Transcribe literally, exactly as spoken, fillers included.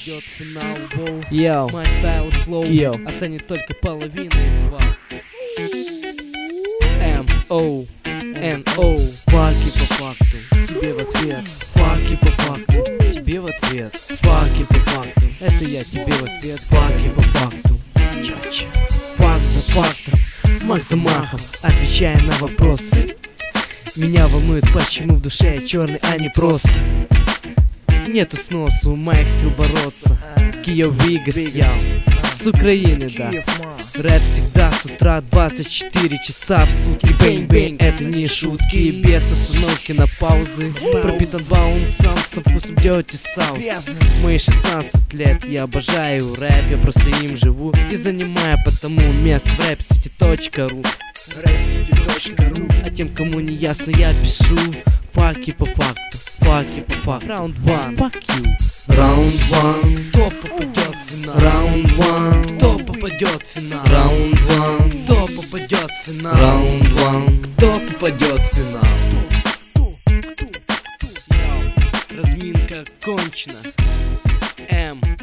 попадет в финал. Воу, Йоу, мой стайл флоу Йоу. оценит только половина из вас. Эм О Эн О. факи по факту, тебе в ответ. Факи по факту, тебе в ответ. Факи по факту, это я тебе в ответ. Факи по факту, ча-ча. Факт за фактом, мах за махом, отвечая на вопросы. Меня волнует, почему в душе я черный, а не просто. Нету сносу, у моих сил бороться. Киев Вигас, я с Украины, да. Рэп всегда с утра, двадцать четыре часа в сутки. Бэнг-бэнг, это не шутки, без остановки на паузы. Пропитан два унца со вкусом dirty sauce. Мои шестнадцать лет, я обожаю рэп, я просто им живу и занимаю потому место в рэп-сити точка ру. рэп-сити точка ру. А тем, кому не ясно, я пишу факи по факту, факи по факту. Раунд one, fuck you. Раунд one, кто попадет в финал? Раунд one, кто попадет в финал? Раунд one, кто попадет в финал? Раунд one, кто попадет в финал? Разминка кончена. М